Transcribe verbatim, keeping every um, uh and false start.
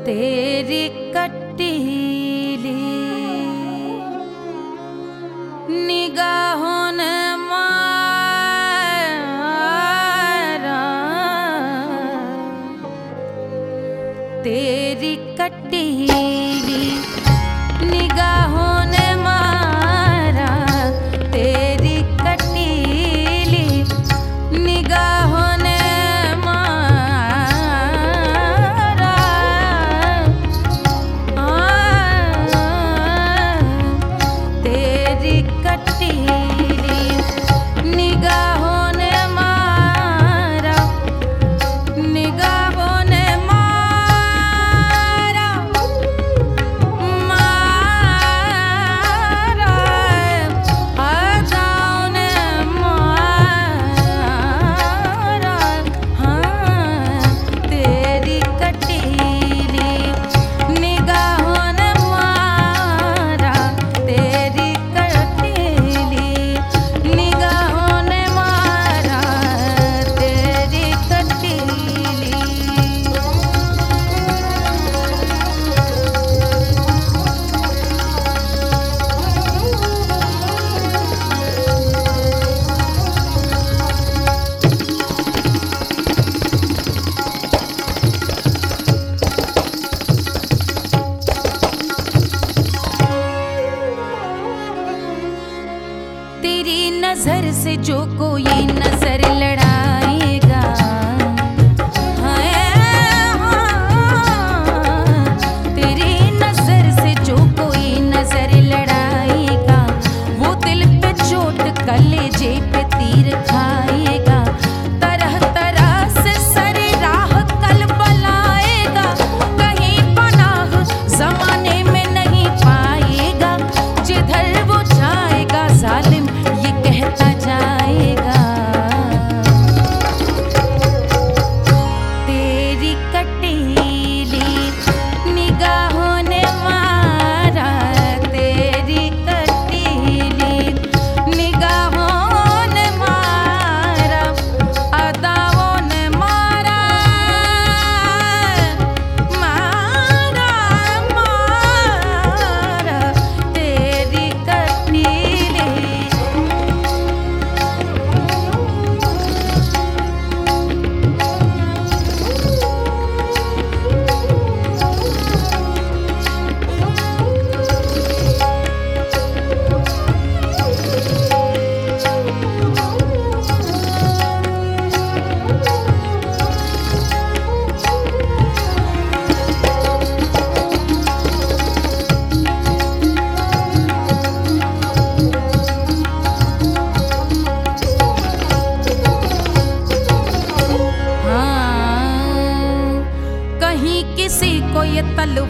तेरी कटीली निगाहों ने मारा, तेरी कटीली निगाहों ने मारा, तेरी कटीली निगाहों ने मारा। आ, तेरी कटीली निगाहों ने मारा, निगाहों ने मारा, मारा, अदाओं ने मारा। हाँ, तेरी कटीली निगाहों ने मारा, तेरी कटीली निगाहों ने मारा, तेरी कटीली। तेरी नजर से जो कोई नजर लड़ाएगा, हाय हाँ, तेरी नजर से जो कोई नजर लड़ाएगा, वो दिल पे चोट कलेजे पे तीर खाएगा। तरह तरह से सरे राह कल बलाएगा, कहीं पनाह जमाने में नहीं पाएगा। जिधर वो जाएगा जालिम ये कहता जाएगा, तेरी कटीली निगाहों ने मारा, तेरी कटीली निगाहों ने मारा, अदाओं ने मारा, मारा, मारा, तेरी कटीली। हाँ, कहीं किसी को ये तलवार